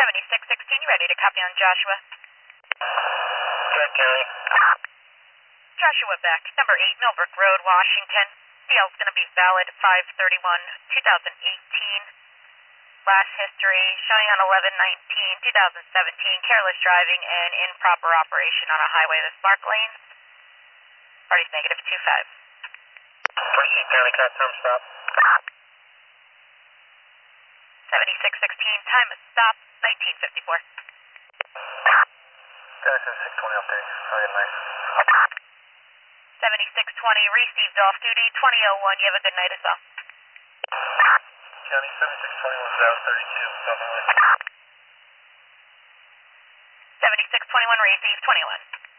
7616, you ready to copy on Joshua? Good, County. Joshua Beck, number 8 Millbrook Road, Washington. CL's going to be valid 5/31/2018. Last history showing on 11/19/2017. Careless driving and improper operation on a highway with marked lanes. Party's -25. Proceed, County, confirm stop. 7616, time of stop 1954. Genesis 620 update. Very nice. 7620, received off duty 2001. You have a good night as well. County 7621, South 32, Southern Line. 7621, received 21.